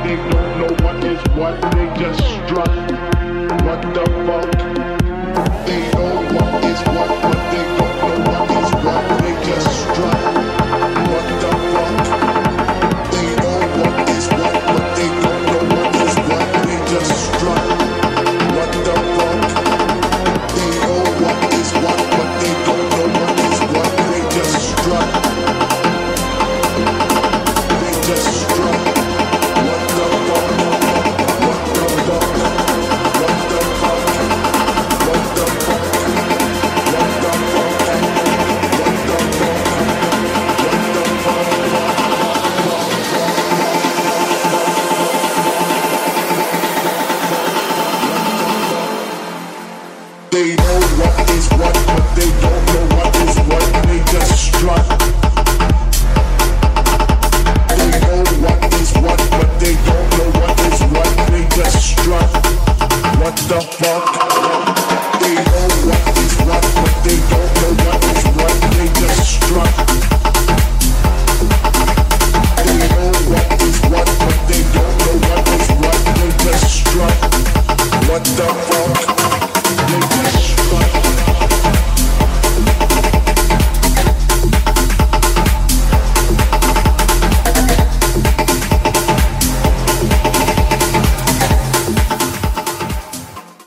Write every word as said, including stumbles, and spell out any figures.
they don't know what is what, they just strut. What the fuck? They know what is what, but they don't know what is what, they just strut. What the fuck? They know what is what, but they don't know what is what, they just strut. What the fuck? They know what is what, but they don't know what is what, they just strut. They just strut. What the fuck? What the fuck? What the fuck? What the fuck? What the fuck? What the fuck? What the fuck? They know what is what, but they don't know what is what, they just strut. They know what is what, but they don't know what is what, they just strut. What the fuck?